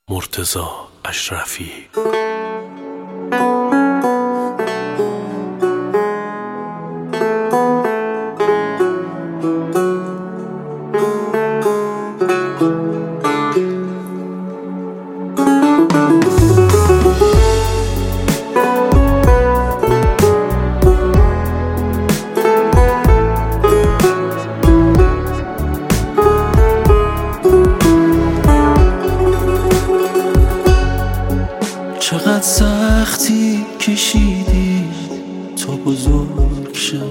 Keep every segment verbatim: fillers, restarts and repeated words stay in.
مرتضی اشرفی. چقدر سختی کشیدی تا بزرگ شم،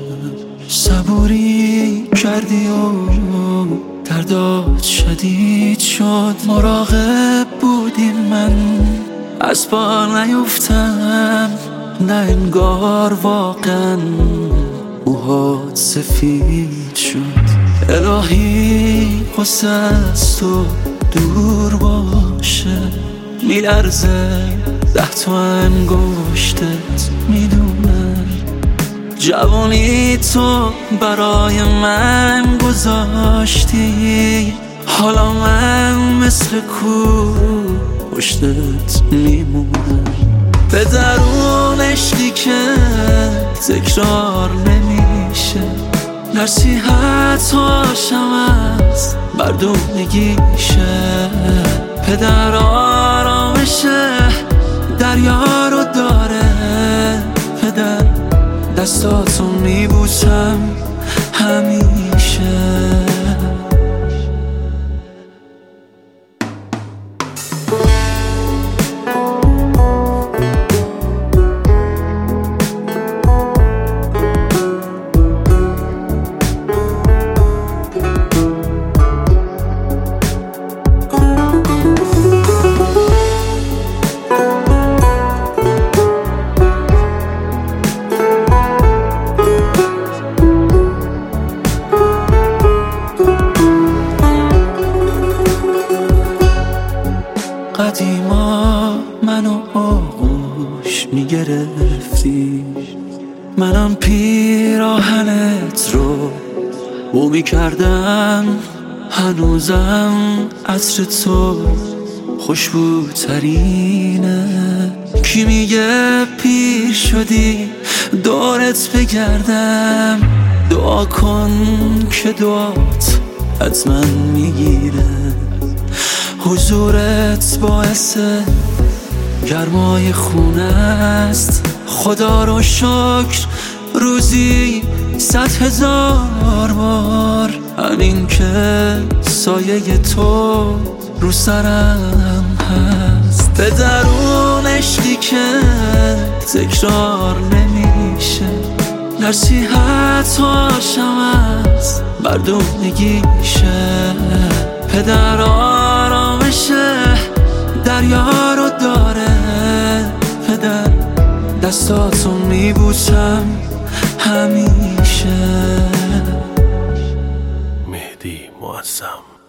صبوری کردی و دردات شدید شد. مراقب بودی من از پا نیفتم، نه انگار واقعا موهات سفید شد. الهی قصه از تو دور باشه، میلرزه ده تا انگشتت میدونم. جوانی تو برای من گذاشتی، حالا من مثل کوه پشتت میمونم. به درون عشقی که تکرار نمیشه، نصیحت‌هاشم از مردونگیشه. پدر آرامشه دریا رو داره، پدر دستاتو میبوسم همیشه. قدیما منو آغوش میگرفتی، منم پیراهنت رو بو میکردم. هنوزم عطر تو خوشبوترینه. کی میگه پیر شدی دورت بگردم؟ دعا کن که دعات حتما میگیره. حضورت باعث گرمای خونه است. خدا رو شکر روزی صد هزار بار، همین که سایه تو رو سرم هست. به درون عشقی که تکرار نمیشه، نصیحت‌هاشم از مردونگیشه. پدر آرامشه دریا رو داره، پدر دستاتو میبوسم همیشه. مهدی معظم.